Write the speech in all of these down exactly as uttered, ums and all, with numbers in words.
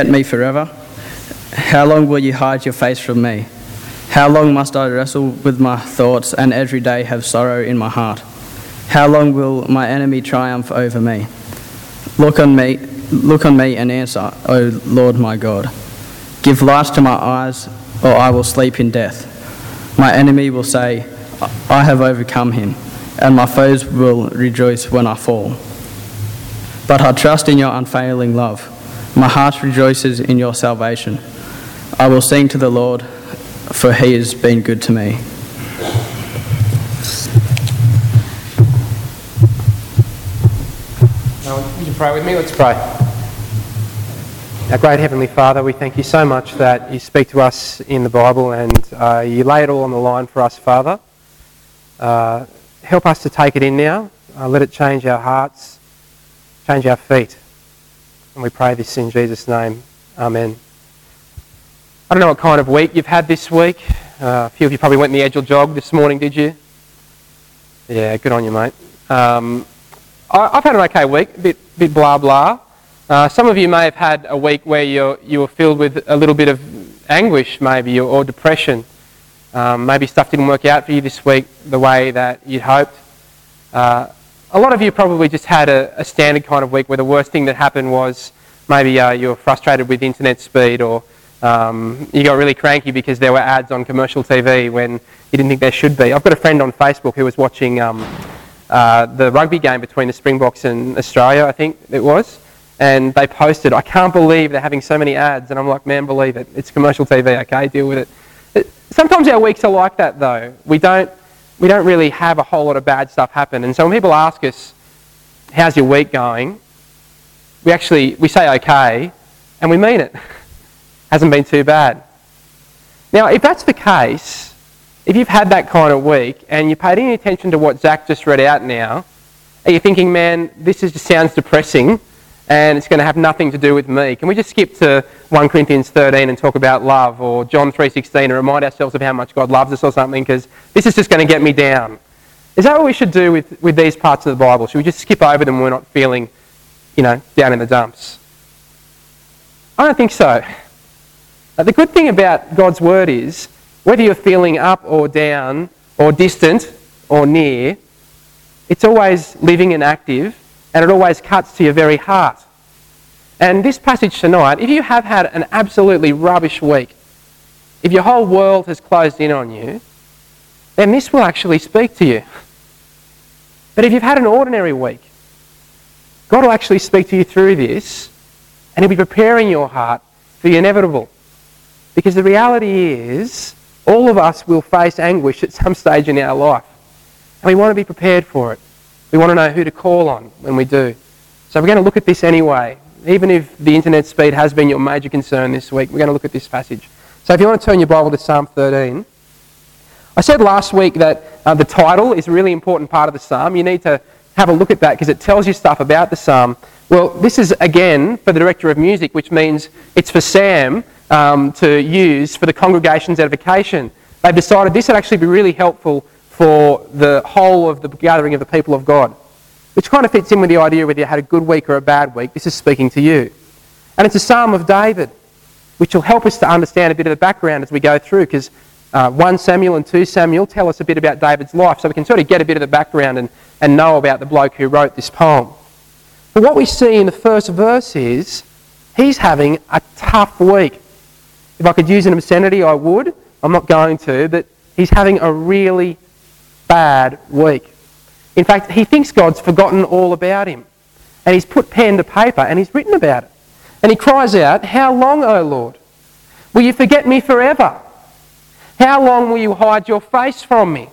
forget me forever? How long will you hide your face from me? How long must I wrestle with my thoughts and every day have sorrow in my heart? How long will my enemy triumph over me? Look on me, look on me and answer, O Lord my God. Give light to my eyes, or I will sleep in death. My enemy will say, I have overcome him, and my foes will rejoice when I fall. But I trust in your unfailing love. My heart rejoices in your salvation. I will sing to the Lord, for he has been good to me. Now, would you pray with me? Let's pray. Our great Heavenly Father, we thank you so much that you speak to us in the Bible and uh, you lay it all on the line for us, Father. Uh, help us to take it in now. Uh, let it change our hearts, change our feet. And we pray this in Jesus' name. Amen. I don't know what kind of week you've had this week. Uh, a few of you probably went in the Edgell jog this morning, did you? Yeah, good on you, mate. Um, I, I've had an okay week, a bit, bit blah blah. Uh, some of you may have had a week where you're, you were filled with a little bit of anguish maybe, or, or depression. Um, maybe stuff didn't work out for you this week the way that you'd hoped. Uh, a lot of you probably just had a, a standard kind of week where the worst thing that happened was maybe uh, you were frustrated with internet speed, or um, you got really cranky because there were ads on commercial T V when you didn't think there should be. I've got a friend on Facebook who was watching um, uh, the rugby game between the Springboks and Australia, I think it was. And they posted, I can't believe they're having so many ads. And I'm like, man, believe it. It's commercial T V, okay? Deal with it. it. Sometimes our weeks are like that, though. We don't, we don't really have a whole lot of bad stuff happen. And so when people ask us, how's your week going? We actually, we say okay, and we mean it. Hasn't been too bad. Now, if that's the case, if you've had that kind of week, and you paid any attention to what Zach just read out now, are you thinking, man, this is, just sounds depressing, and it's going to have nothing to do with me? Can we just skip to First Corinthians thirteen and talk about love, or John three sixteen and remind ourselves of how much God loves us or something, because this is just going to get me down? Is that what we should do with, with these parts of the Bible? Should we just skip over them when we're not feeling, you know, down in the dumps? I don't think so. Uh, the good thing about God's Word is, whether you're feeling up or down, or distant or near, it's always living and active, and it always cuts to your very heart. And this passage tonight, if you have had an absolutely rubbish week, if your whole world has closed in on you, then this will actually speak to you. But if you've had an ordinary week, God will actually speak to you through this, and He'll be preparing your heart for the inevitable. Because the reality is, all of us will face anguish at some stage in our life. And we want to be prepared for it. We want to know who to call on when we do. So we're going to look at this anyway. Even if the internet speed has been your major concern this week, we're going to look at this passage. So if you want to turn your Bible to Psalm thirteen. I said last week that uh, the title is a really important part of the psalm. You need to have a look at that because it tells you stuff about the psalm. Well, this is again for the director of music, which means it's for Sam um, to use for the congregation's edification. They've decided this would actually be really helpful for the whole of the gathering of the people of God, which kind of fits in with the idea whether you had a good week or a bad week. This is speaking to you. And it's a psalm of David, which will help us to understand a bit of the background as we go through, because uh, First Samuel and Second Samuel tell us a bit about David's life, so we can sort of get a bit of the background and, and know about the bloke who wrote this poem. But what we see in the first verse is he's having a tough week. If I could use an obscenity, I would. I'm not going to, but he's having a really bad week. In fact, he thinks God's forgotten all about him. And he's put pen to paper and he's written about it. And he cries out, "How long, O Lord? Will you forget me forever? How long will you hide your face from me?"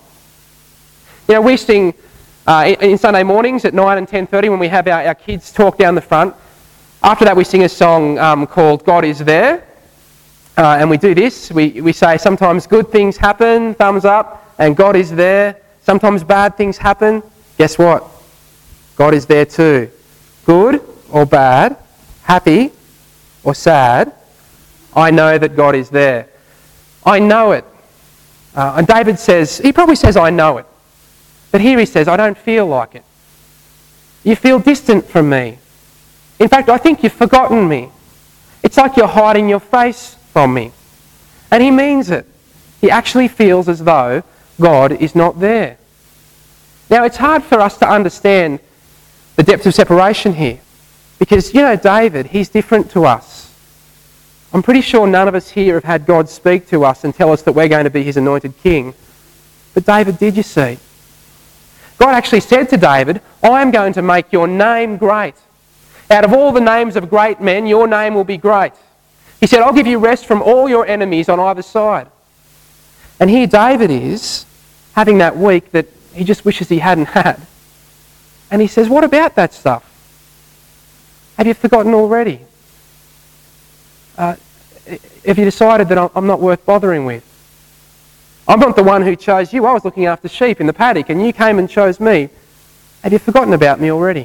You know, we sing uh, in Sunday mornings at nine and ten thirty when we have our, our kids talk down the front. After that we sing a song um, called God Is There. Uh, and we do this. We, we say sometimes good things happen, thumbs up, and God is there. Sometimes bad things happen. Guess what? God is there too. Good or bad, happy or sad, I know that God is there. I know it. Uh, and David says, he probably says, I know it. But here he says, I don't feel like it. You feel distant from me. In fact, I think you've forgotten me. It's like you're hiding your face from me. And he means it. He actually feels as though God is not there. Now, it's hard for us to understand the depth of separation here. Because, you know, David, he's different to us. I'm pretty sure none of us here have had God speak to us and tell us that we're going to be his anointed king. But David did, you see. God actually said to David, I am going to make your name great. Out of all the names of great men, your name will be great. He said, I'll give you rest from all your enemies on either side. And here David is, having that week that he just wishes he hadn't had. And he says, what about that stuff? Have you forgotten already? Uh, have you decided that I'm not worth bothering with? I'm not the one who chose you. I was looking after sheep in the paddock and you came and chose me. Have you forgotten about me already?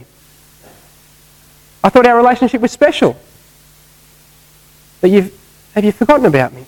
I thought our relationship was special. But you've, have you forgotten about me?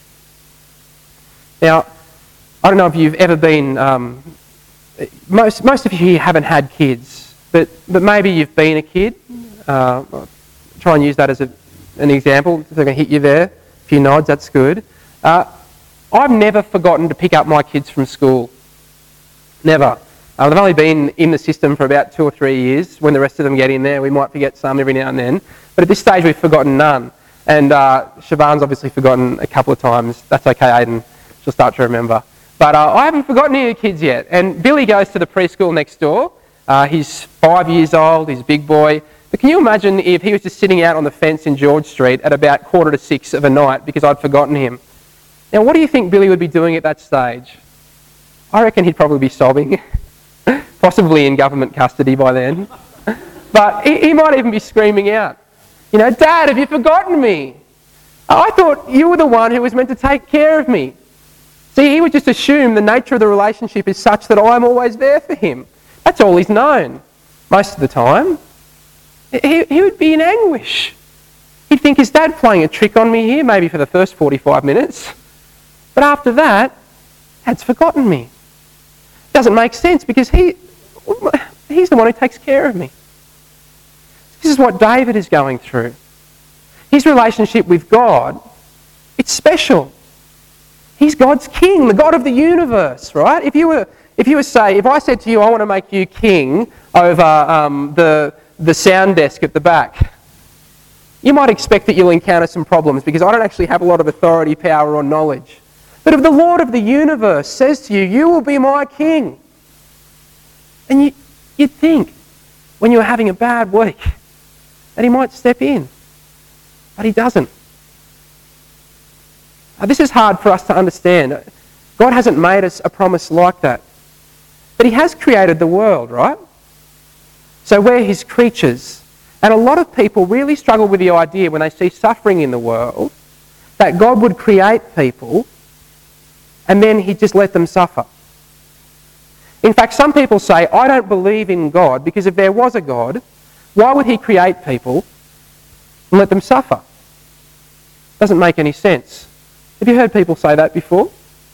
Now, I don't know if you've ever been... Um, most, most of you here haven't had kids, but, but maybe you've been a kid. Uh, I'll try and use that as a, an example. If they're going to hit you there, a few nods, that's good. Uh, I've never forgotten to pick up my kids from school. Never. Uh, they've only been in the system for about two or three years. When the rest of them get in there, we might forget some every now and then. But at this stage, we've forgotten none. And uh, Siobhan's obviously forgotten a couple of times. That's okay, Aidan. She'll start to remember. But uh, I haven't forgotten any of the kids yet. And Billy goes to the preschool next door. Uh, he's five years old. He's a big boy. But can you imagine if he was just sitting out on the fence in George Street at about quarter to six of a night because I'd forgotten him? Now, what do you think Billy would be doing at that stage? I reckon he'd probably be sobbing. Possibly in government custody by then. But he, he might even be screaming out, you know, Dad, have you forgotten me? I thought you were the one who was meant to take care of me. See, he would just assume the nature of the relationship is such that I'm always there for him. That's all he's known most of the time. He, he would be in anguish. He'd think, is Dad playing a trick on me here? Maybe for the first forty-five minutes. But after that, Dad's forgotten me. Doesn't make sense because he, he's the one who takes care of me. This is what David is going through. His relationship with God, it's special. He's God's king, the God of the universe, right? If you were, if you were say, if I said to you, I want to make you king over um, the, the sound desk at the back, you might expect that you'll encounter some problems because I don't actually have a lot of authority, power or knowledge. But if the Lord of the universe says to you, you will be my king, and you, you'd think when you were having a bad week that he might step in, but he doesn't. Now, this is hard for us to understand. God hasn't made us a promise like that. But he has created the world, right? So we're his creatures. And a lot of people really struggle with the idea when they see suffering in the world that God would create people and then he'd just let them suffer. In fact, some people say, I don't believe in God because if there was a God, why would he create people and let them suffer? Doesn't make any sense. Have you heard people say that before?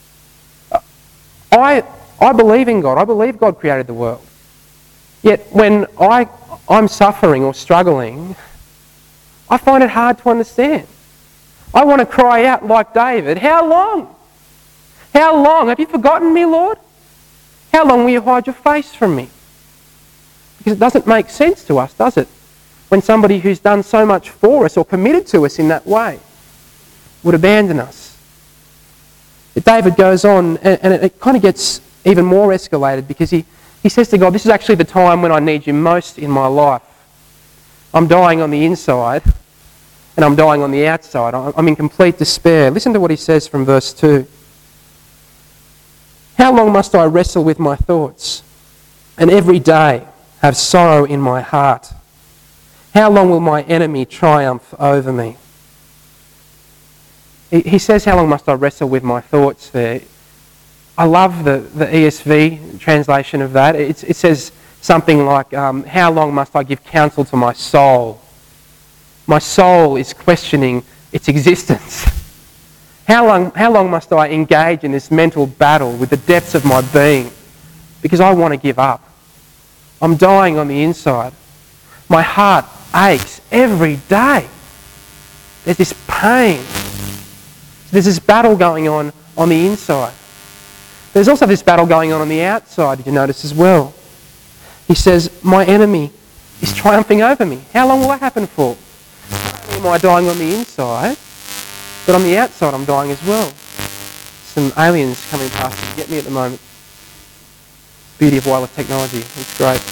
I, I believe in God. I believe God created the world. Yet when I, I'm suffering or struggling, I find it hard to understand. I want to cry out like David, how long? How long? Have you forgotten me, Lord? How long will you hide your face from me? Because it doesn't make sense to us, does it? When somebody who's done so much for us or committed to us in that way would abandon us. But David goes on, and, and it, it kind of gets even more escalated because he, he says to God, this is actually the time when I need you most in my life. I'm dying on the inside, and I'm dying on the outside. I'm in complete despair. Listen to what he says from verse two. How long must I wrestle with my thoughts, and every day have sorrow in my heart? How long will my enemy triumph over me? He says, how long must I wrestle with my thoughts there? I love the, the E S V translation of that. It, it says something like, um, how long must I give counsel to my soul? My soul is questioning its existence. How long, how long must I engage in this mental battle with the depths of my being? Because I want to give up. I'm dying on the inside. My heart aches every day. There's this pain. There's this battle going on on the inside. There's also this battle going on on the outside, did you notice as well? He says, my enemy is triumphing over me. How long will that happen for? Not only am I dying on the inside, but on the outside I'm dying as well. Some aliens coming past to get me at the moment. Beauty of wireless technology. It's great.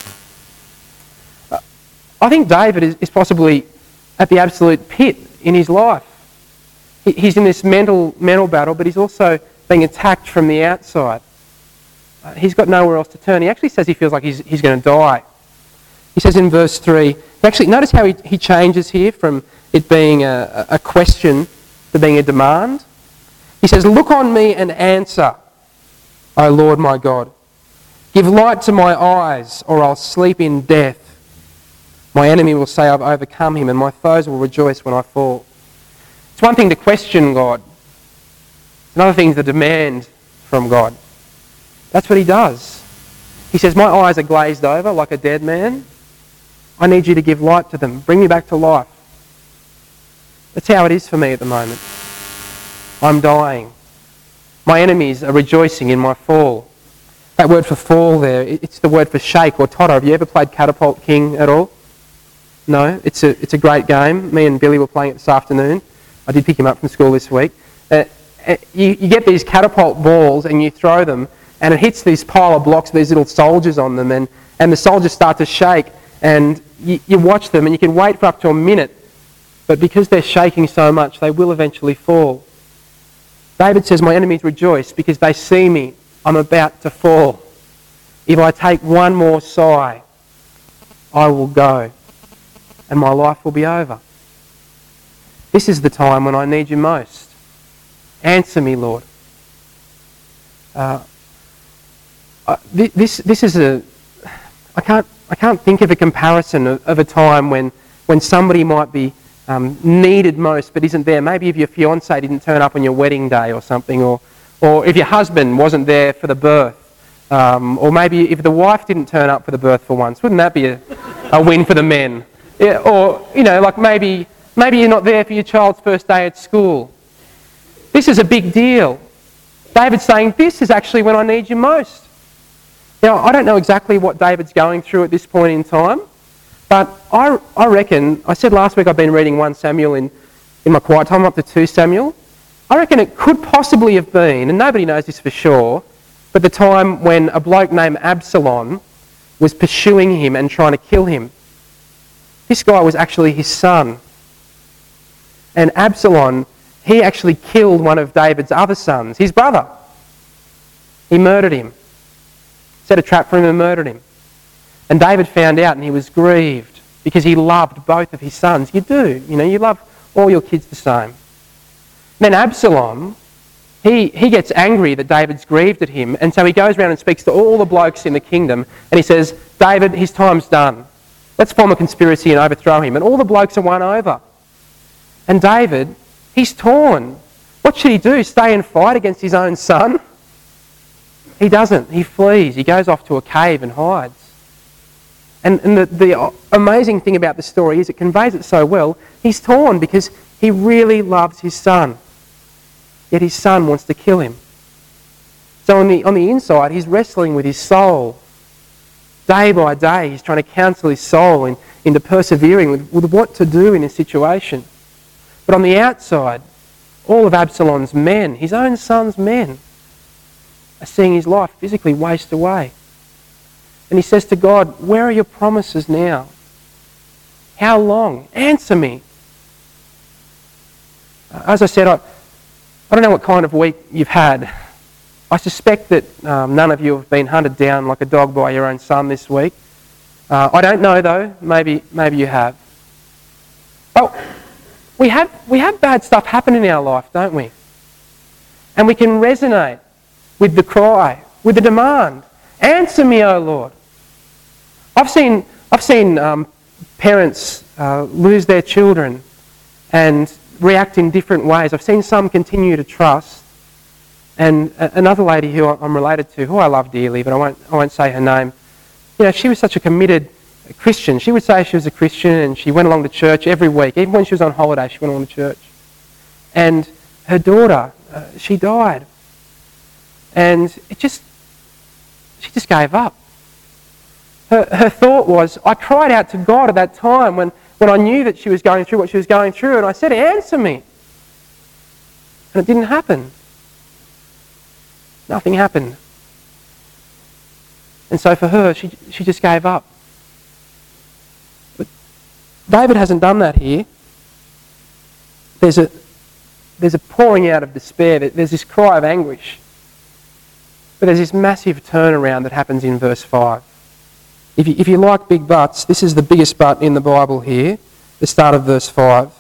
Uh, I think David is, is possibly at the absolute pit in his life. He, he's in this mental, mental battle, but he's also being attacked from the outside. Uh, he's got nowhere else to turn. He actually says he feels like he's, he's going to die. He says in verse three, actually notice how he, he changes here from it being a, a question to being a demand. He says, look on me and answer, O Lord my God. Give light to my eyes, or I'll sleep in death. My enemy will say I've overcome him, and my foes will rejoice when I fall. It's one thing to question God. It's another thing to demand from God. That's what he does. He says, my eyes are glazed over like a dead man. I need you to give light to them. Bring me back to life. That's how it is for me at the moment. I'm dying. My enemies are rejoicing in my fall. That word for fall there, it's the word for shake or totter. Have you ever played Catapult King at all? No? It's a, it's a great game. Me and Billy were playing it this afternoon. I did pick him up from school this week. Uh, you, you get these catapult balls and you throw them, and it hits this pile of blocks with these little soldiers on them, and, and the soldiers start to shake, and you, you watch them and you can wait for up to a minute, but because they're shaking so much, they will eventually fall. David says, my enemies rejoice because they see me. I'm about to fall. If I take one more sigh, I will go, and my life will be over. This is the time when I need you most. Answer me, Lord. Uh, uh, this this is a. I can't I can't think of a comparison of, of a time when when somebody might be um, needed most but isn't there. Maybe if your fiance didn't turn up on your wedding day or something, or or if your husband wasn't there for the birth, um, or maybe if the wife didn't turn up for the birth for once. Wouldn't that be a, a win for the men? Yeah, or you know, like maybe maybe you're not there for your child's first day at school. This is a big deal. David's saying, this is actually when I need you most. Now, I don't know exactly what David's going through at this point in time, but I, I reckon, I said last week I've been reading First Samuel in, in my quiet time, up to Second Samuel. I reckon it could possibly have been, and nobody knows this for sure, but the time when a bloke named Absalom was pursuing him and trying to kill him. This guy was actually his son. And Absalom, he actually killed one of David's other sons, his brother. He murdered him. Set a trap for him and murdered him. And David found out and he was grieved because he loved both of his sons. You do, you know, you love all your kids the same. Then Absalom, he, he gets angry that David's grieved at him, and so he goes around and speaks to all the blokes in the kingdom, and he says, David, his time's done. Let's form a conspiracy and overthrow him. And all the blokes are won over. And David, he's torn. What should he do? Stay and fight against his own son? He doesn't. He flees. He goes off to a cave and hides. And, and the, the amazing thing about the story is it conveys it so well. He's torn because he really loves his son. Yet his son wants to kill him. So on the, on the inside, he's wrestling with his soul. Day by day, he's trying to counsel his soul in, into persevering with, with what to do in a situation. But on the outside, all of Absalom's men, his own son's men, are seeing his life physically waste away. And he says to God, where are your promises now? How long? Answer me. As I said, I, I don't know what kind of week you've had. I suspect that um, none of you have been hunted down like a dog by your own son this week. Uh, I don't know though, maybe, maybe you have. But we have, we have bad stuff happen in our life, don't we? And we can resonate with the cry, with the demand. Answer me, O Lord. I've seen, I've seen um, parents uh, lose their children and react in different ways. I've seen some continue to trust. And another lady who I'm related to, who I love dearly, but I won't, I won't say her name, you know, she was such a committed a Christian. She would say she was a Christian and she went along to church every week. Even when she was on holiday, she went along to church. And her daughter, uh, she died. And it just, she just gave up. Her, her thought was, I cried out to God at that time when, when I knew that she was going through what she was going through, and I said, answer me. And it didn't happen. Nothing happened. And so for her, she, she just gave up. But David hasn't done that here. There's a, there's a pouring out of despair. There's this cry of anguish. But there's this massive turnaround that happens in verse five. If you, if you like big buts, this is the biggest but in the Bible here, the start of verse five.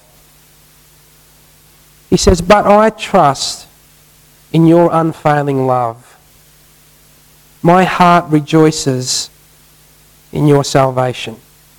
He says, but I trust in your unfailing love. My heart rejoices in your salvation.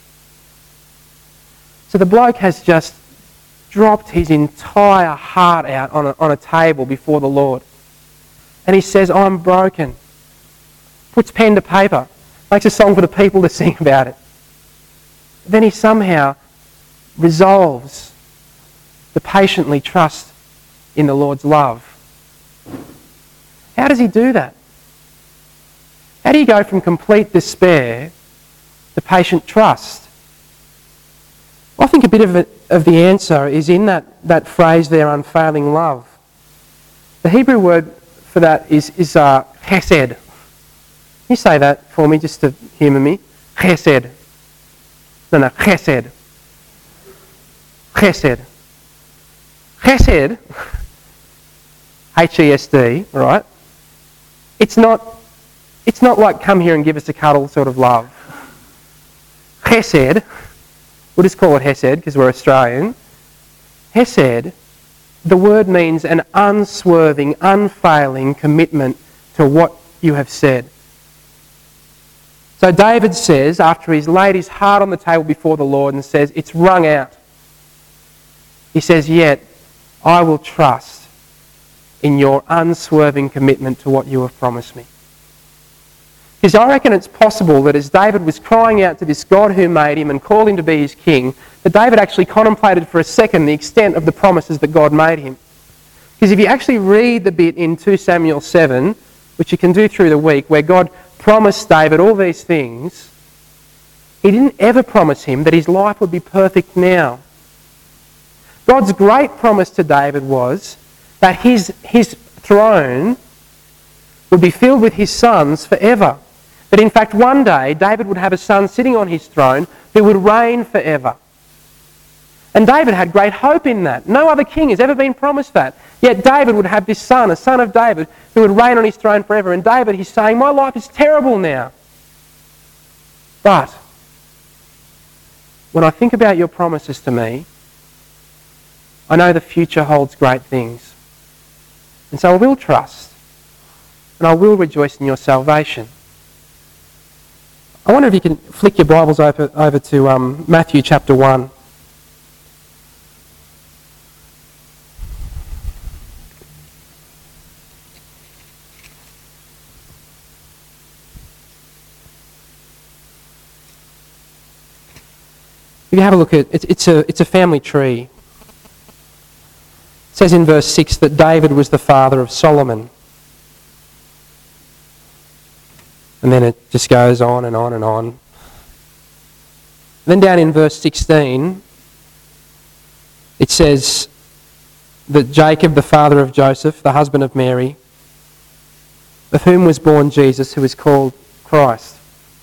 So the bloke has just dropped his entire heart out on a, on a table before the Lord. And he says, I'm broken. Puts pen to paper. Makes a song for the people to sing about it. Then he somehow resolves to patiently trust in the Lord's love. How does he do that? How do you go from complete despair to patient trust? I think a bit of, it, of the answer is in that, that phrase there, unfailing love. The Hebrew word for that is, is uh, chesed. Can you say that for me just to humour me? Chesed. No, no, chesed. Chesed. Chesed, H E S D, right? It's not, it's not like come here and give us a cuddle sort of love. Chesed, we'll just call it Hesed because we're Australian. Hesed, the word means an unswerving, unfailing commitment to what you have said. So David says, after he's laid his heart on the table before the Lord and says, it's wrung out. He says, yet I will trust in your unswerving commitment to what you have promised me. Because I reckon it's possible that as David was crying out to this God who made him and called him to be his king, that David actually contemplated for a second the extent of the promises that God made him. Because if you actually read the bit in two Samuel seven, which you can do through the week, where God promised David all these things, he didn't ever promise him that his life would be perfect now. God's great promise to David was that his, his throne would be filled with his sons forever. That in fact one day David would have a son sitting on his throne who would reign forever. And David had great hope in that. No other king has ever been promised that. Yet David would have this son, a son of David, who would reign on his throne forever. And David, he's saying, my life is terrible now. But when I think about your promises to me, I know the future holds great things. And so I will trust. And I will rejoice in your salvation. I wonder if you can flick your Bibles over, over to um, Matthew chapter one. If you have a look at it, it's a, it's a family tree. It says in verse six that David was the father of Solomon. And then it just goes on and on and on. Then down in verse sixteen, it says that Jacob, the father of Joseph, the husband of Mary, of whom was born Jesus, who is called Christ.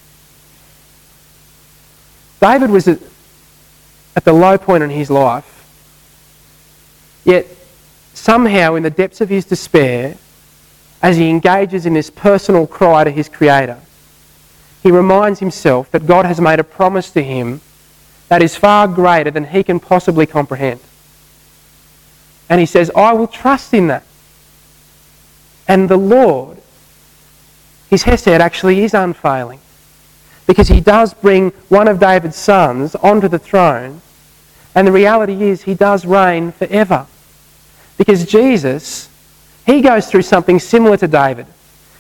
David was at, at the low point in his life, yet somehow in the depths of his despair, as he engages in this personal cry to his Creator, he reminds himself that God has made a promise to him that is far greater than he can possibly comprehend. And he says, I will trust in that. And the Lord, his Hesed actually is unfailing, because he does bring one of David's sons onto the throne, and the reality is he does reign forever. Because Jesus, he goes through something similar to David.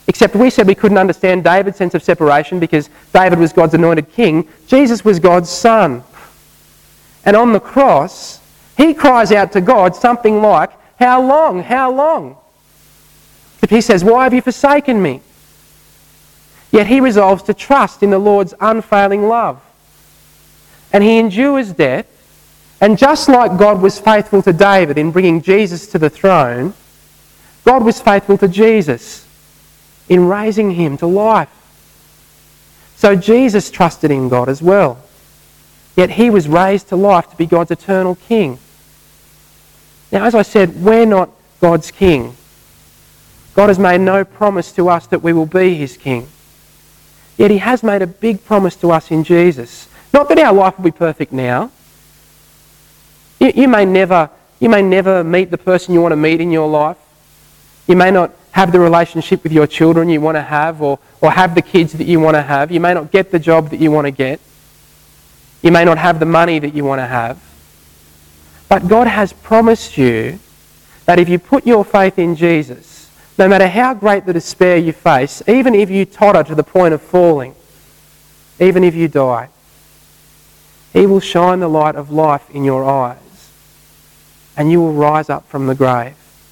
Except we said we couldn't understand David's sense of separation because David was God's anointed king. Jesus was God's son. And on the cross, he cries out to God something like, "How long? How long?" But he says, "Why have you forsaken me?" Yet he resolves to trust in the Lord's unfailing love. And he endures death. And just like God was faithful to David in bringing Jesus to the throne, God was faithful to Jesus in raising him to life. So Jesus trusted in God as well. Yet he was raised to life to be God's eternal king. Now, as I said, we're not God's king. God has made no promise to us that we will be his king. Yet he has made a big promise to us in Jesus. Not that our life will be perfect now. You, you may never, you may never meet the person you want to meet in your life. You may not have the relationship with your children you want to have, or, or have the kids that you want to have. You may not get the job that you want to get. You may not have the money that you want to have. But God has promised you that if you put your faith in Jesus, no matter how great the despair you face, even if you totter to the point of falling, even if you die, he will shine the light of life in your eyes and you will rise up from the grave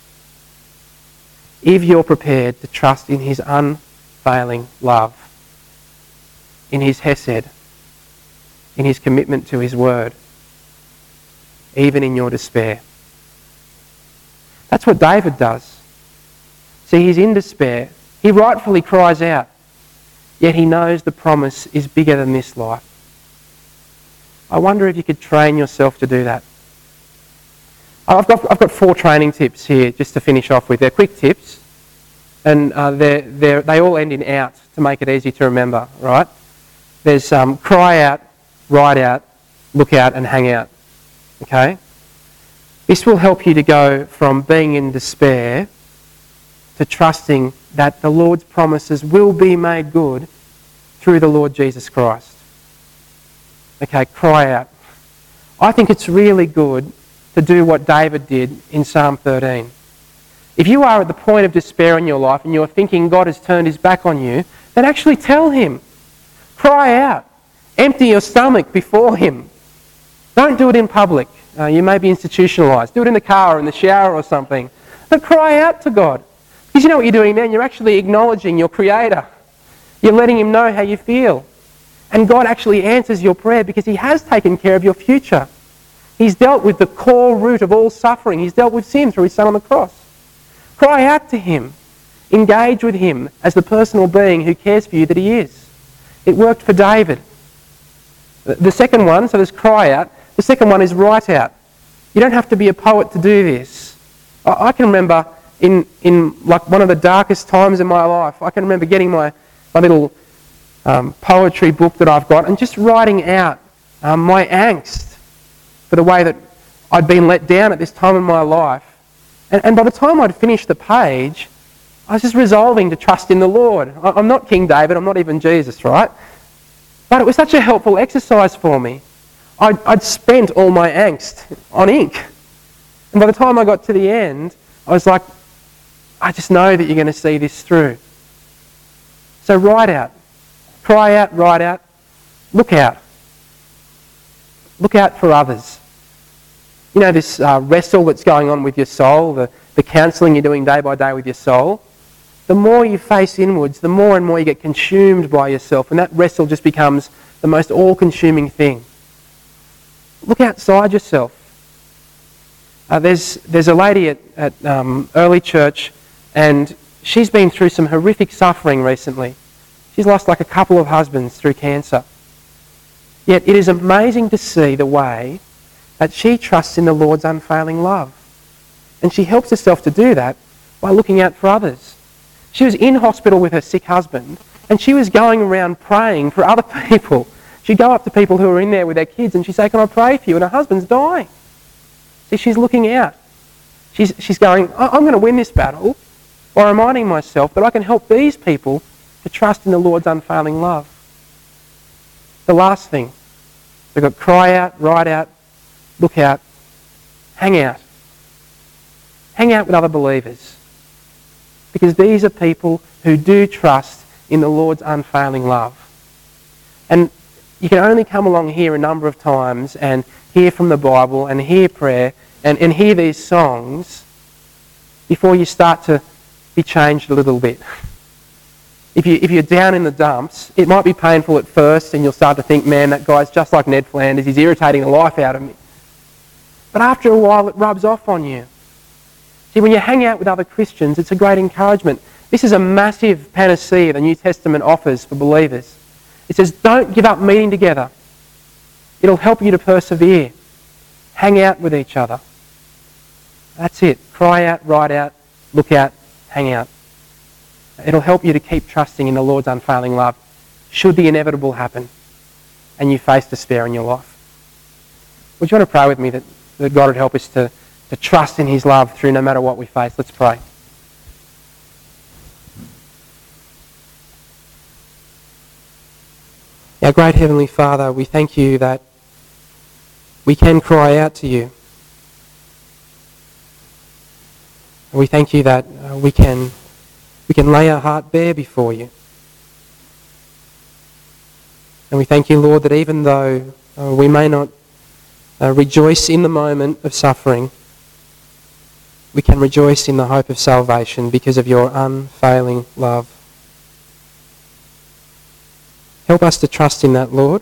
if you're prepared to trust in his unfailing love, in his hesed, in his commitment to his word, even in your despair. That's what David does. See, he's in despair. He rightfully cries out, yet he knows the promise is bigger than this life. I wonder if you could train yourself to do that. I've got, I've got four training tips here just to finish off with. They're quick tips, and uh, they're, they're, they all end in out to make it easy to remember, right? There's um, cry out, write out, look out, and hang out. Okay? This will help you to go from being in despair to trusting that the Lord's promises will be made good through the Lord Jesus Christ. Okay, cry out. I think it's really good to do what David did in Psalm thirteen. If you are at the point of despair in your life and you're thinking God has turned his back on you, then actually tell him. Cry out. Empty your stomach before him. Don't do it in public. Uh, you may be institutionalised. Do it in the car or in the shower or something. But cry out to God. Because you know what you're doing then? You're actually acknowledging your Creator. You're letting him know how you feel. And God actually answers your prayer because he has taken care of your future. He's dealt with the core root of all suffering. He's dealt with sin through his Son on the cross. Cry out to him. Engage with him as the personal being who cares for you that he is. It worked for David. The second one, so there's cry out. The second one is write out. You don't have to be a poet to do this. I, I can remember in, in like one of the darkest times in my life, I can remember getting my, my little um, poetry book that I've got and just writing out um, my angst for the way that I'd been let down at this time in my life. And, and by the time I'd finished the page, I was just resolving to trust in the Lord. I, I'm not King David, I'm not even Jesus, right? But it was such a helpful exercise for me. I'd, I'd spent all my angst on ink. And by the time I got to the end, I was like, I just know that you're going to see this through. So write out. Cry out, write out. Look out. Look out for others. You know this uh, wrestle that's going on with your soul, the, the counselling you're doing day by day with your soul? The more you face inwards, the more and more you get consumed by yourself, and that wrestle just becomes the most all-consuming thing. Look outside yourself. Uh, there's there's a lady at, at um, Early Church, and she's been through some horrific suffering recently. She's lost like a couple of husbands through cancer. Yet it is amazing to see the way that she trusts in the Lord's unfailing love. And she helps herself to do that by looking out for others. She was in hospital with her sick husband, and she was going around praying for other people. She'd go up to people who were in there with their kids and she'd say, "Can I pray for you?" And her husband's dying. See, she's looking out. She's, she's going, "I'm going to win this battle," by reminding myself that I can help these people to trust in the Lord's unfailing love. The last thing, we've got cry out, write out, look out, hang out. Hang out with other believers. because these are people who do trust in the Lord's unfailing love. And you can only come along here a number of times and hear from the Bible and hear prayer and, and hear these songs before you start to be changed a little bit. If, you, if you're down in the dumps, it might be painful at first and you'll start to think, man, that guy's just like Ned Flanders, he's irritating the life out of me. But after a while it rubs off on you. See, when you hang out with other Christians, it's a great encouragement. This is a massive panacea the New Testament offers for believers. It says, don't give up meeting together. It'll help you to persevere. Hang out with each other. That's it. Cry out, write out, look out, hang out. It'll help you to keep trusting in the Lord's unfailing love should the inevitable happen and you face despair in your life. Would you want to pray with me that, that God would help us to, to trust in his love through no matter what we face? Let's pray. Our great Heavenly Father, we thank you that we can cry out to you. We thank you that uh, we can we can lay our heart bare before you. And we thank you, Lord, that even though uh, we may not uh, rejoice in the moment of suffering, we can rejoice in the hope of salvation because of your unfailing love. Help us to trust in that, Lord.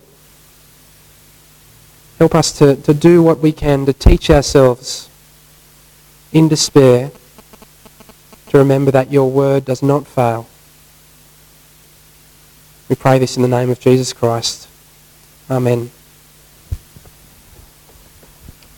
Help us to, to do what we can to teach ourselves in despair to remember that your word does not fail. We pray this in the name of Jesus Christ. Amen.